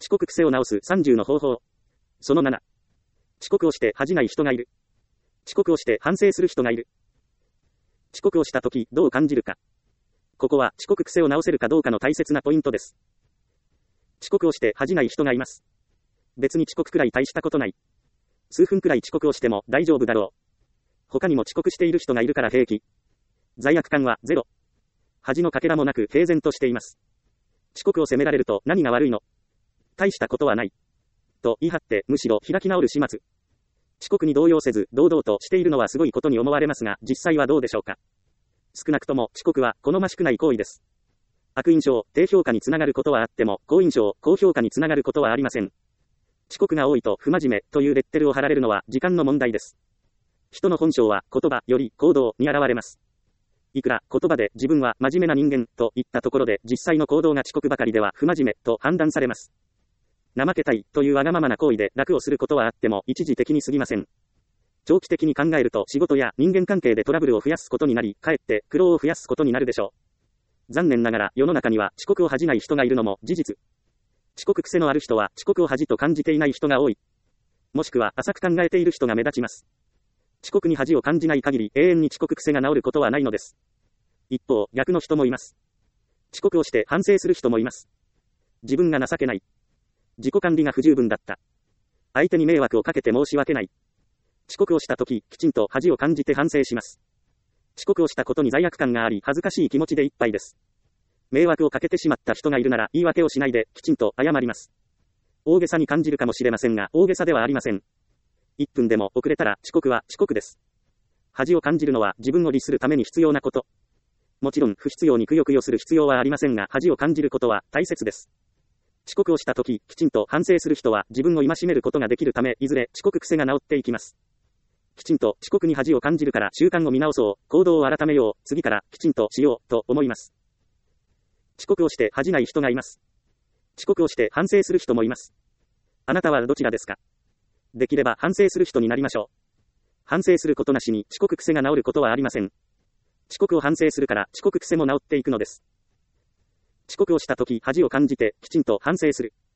遅刻癖を直す30の方法。その7。遅刻をして恥じない人がいる。遅刻をして反省する人がいる。遅刻をしたときどう感じるか。ここは遅刻癖を直せるかどうかの大切なポイントです。遅刻をして恥じない人がいます。別に遅刻くらい大したことない。数分くらい遅刻をしても大丈夫だろう。他にも遅刻している人がいるから平気。罪悪感はゼロ。恥のかけらもなく平然としています。遅刻を責められると何が悪いの？大したことはない。と言い張ってむしろ開き直る始末。遅刻に動揺せず堂々としているのはすごいことに思われますが、実際はどうでしょうか。少なくとも遅刻は好ましくない行為です。悪印象、低評価につながることはあっても、好印象、高評価につながることはありません。遅刻が多いと不真面目というレッテルを貼られるのは時間の問題です。人の本性は言葉より行動に現れます。いくら言葉で自分は真面目な人間と言ったところで実際の行動が遅刻ばかりでは不真面目と判断されます。怠けたいというわがままな行為で楽をすることはあっても一時的に過ぎません。長期的に考えると仕事や人間関係でトラブルを増やすことになり、かえって苦労を増やすことになるでしょう。残念ながら世の中には遅刻を恥じない人がいるのも事実。遅刻癖のある人は遅刻を恥と感じていない人が多い。もしくは浅く考えている人が目立ちます。遅刻に恥を感じない限り永遠に遅刻癖が治ることはないのです。一方、逆の人もいます。遅刻をして反省する人もいます。自分が情けない。自己管理が不十分だった。相手に迷惑をかけて申し訳ない。遅刻をしたとき、きちんと恥を感じて反省します。遅刻をしたことに罪悪感があり、恥ずかしい気持ちでいっぱいです。迷惑をかけてしまった人がいるなら、言い訳をしないで、きちんと謝ります。大げさに感じるかもしれませんが、大げさではありません。1分でも遅れたら遅刻は遅刻です。恥を感じるのは自分を律するために必要なこと。もちろん不必要にくよくよする必要はありませんが、恥を感じることは大切です。遅刻をしたとき、きちんと反省する人は自分を戒めることができるため、いずれ遅刻癖が治っていきます。きちんと遅刻に恥を感じるから習慣を見直そう、行動を改めよう、次からきちんとしようと思います。遅刻をして恥じない人がいます。遅刻をして反省する人もいます。あなたはどちらですか？できれば反省する人になりましょう。反省することなしに遅刻癖が治ることはありません。遅刻を反省するから遅刻癖も治っていくのです。遅刻をしたとき恥を感じてきちんと反省する。